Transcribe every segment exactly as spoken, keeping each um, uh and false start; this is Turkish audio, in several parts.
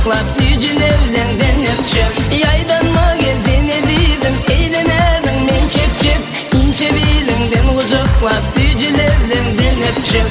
kucaklap Sücülevlenden öpçüm Yaydanma gezdin edidim Eğlenedin men çekçip İnce bilinden kucaklap Sücülevlenden öpçüm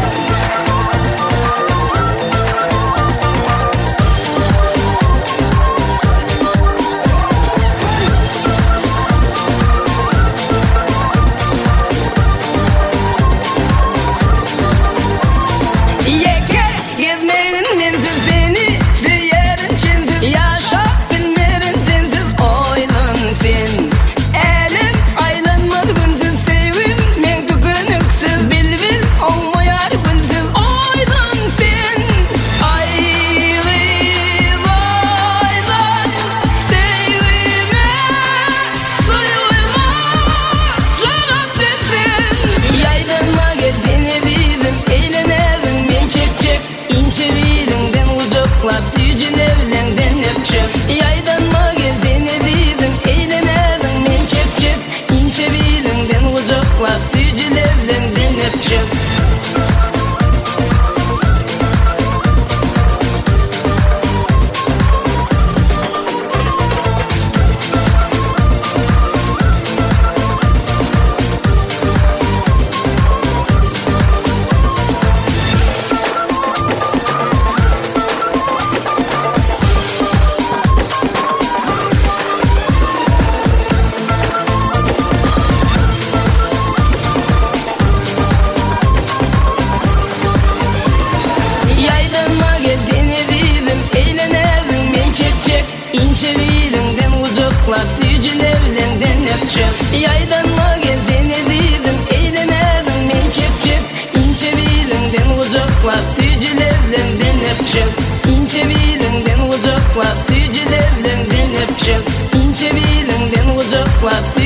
Sücülevlenden öpçüm Yaydanma gezdin edidim Eğlenedin men çekçip İnce bilinden kucaklap Sücülevlenden öpçüm Sücülevlenden öpçüm Yaydanma gezdin edidim Eğlenedin men çekçip İnce bilinden kucaklap Sücülevlenden öpçüm İnce bilinden kucaklap Sücülevlenden öpçüm İnce bilinden kucaklap